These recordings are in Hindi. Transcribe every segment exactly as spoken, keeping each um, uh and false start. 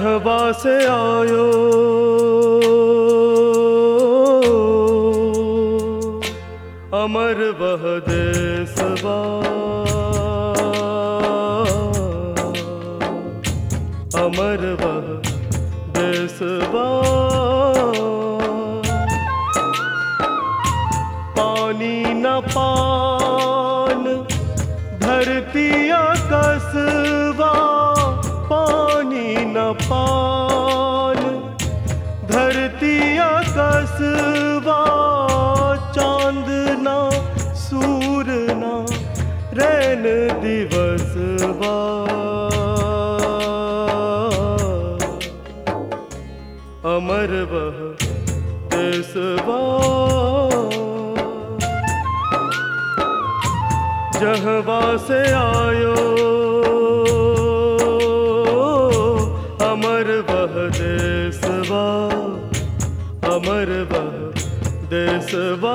जहवा से आयो अमर वह देसवा, अमर वह देसवा। पानी न पान धरती कसवा, पानी न पान धरती कसवा। चांद ना सूर ना रैन दिवसवा, अमर वह देसवा। जहवा से आयो अमर वह देसवा, अमर वह देसवा।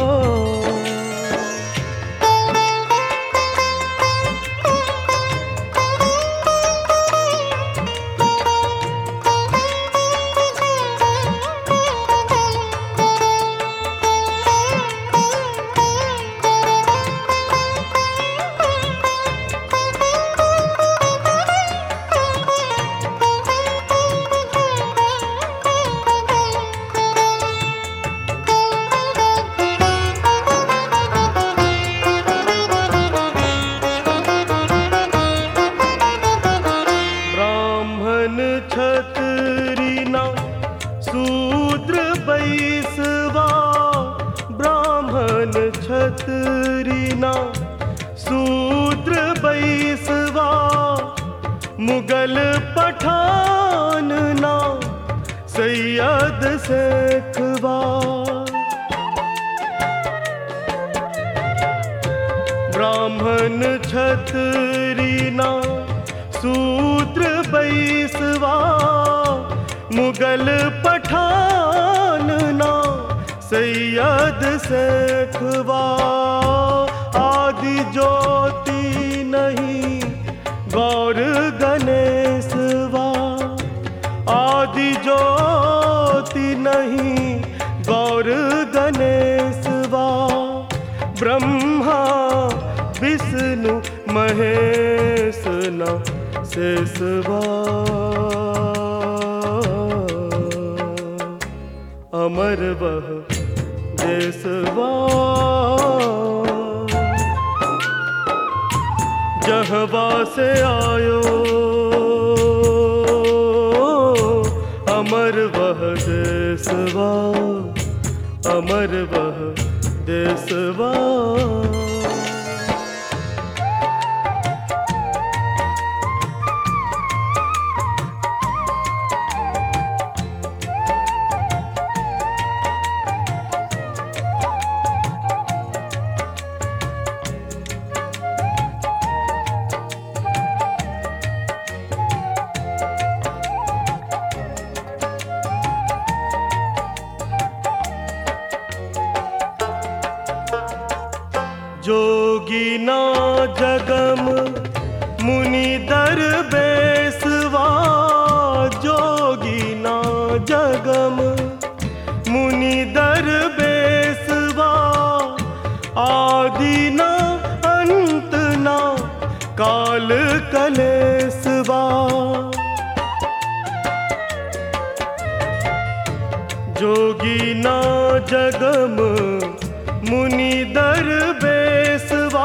छतरी ना शूद्र बैसवा, ब्राह्मण छतरी ना शूद्र बैसवा। मुगल पठान ना सैयद शेखवा, ब्राह्मण छतरी ना शूद्र बैसवा। मुगल पठान ना सैयद शेखवा। आदि ज्योति नहीं गौर गणेशवा, आदि ज्योति नहीं गौर गणेशवा। ब्रह्मा विष्णु महेश ना शेषवा, अमर वह देसवा। जहवा से आयो अमर वह देसवा, अमर वह देसवा। जोगी ना जगम मुनि दर बेसवा, जोगी ना जगम मुनि दर बेसवा। आदि ना अंत ना काल कलेसवा, जोगी ना जगम मुनि दर बेसवा।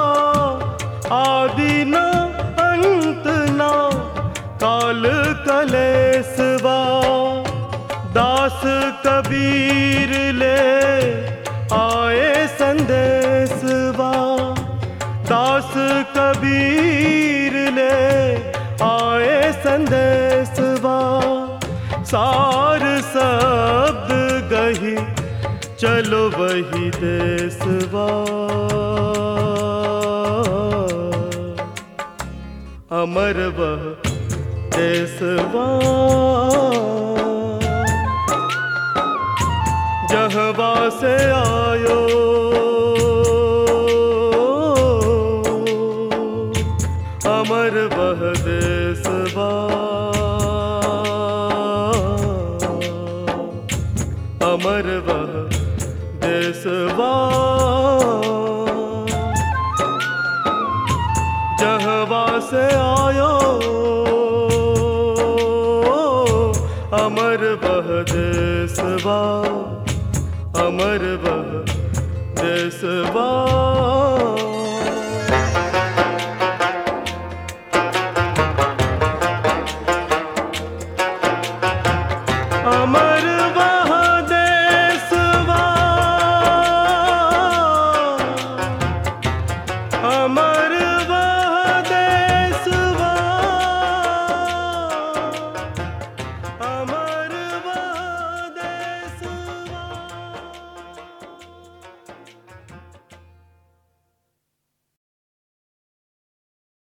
आदि न अंत न काल कलेसवा। दास कबीर ले आए संदेशवा, दास कबीर ले आए संदेशवा। सार शब्द गही चलो वही देसवा, अमर वह देसवा। जहवा से आयो अमर वह देसवा। देसवा, अमर वह देसवा। अमर वह देसवा, अमर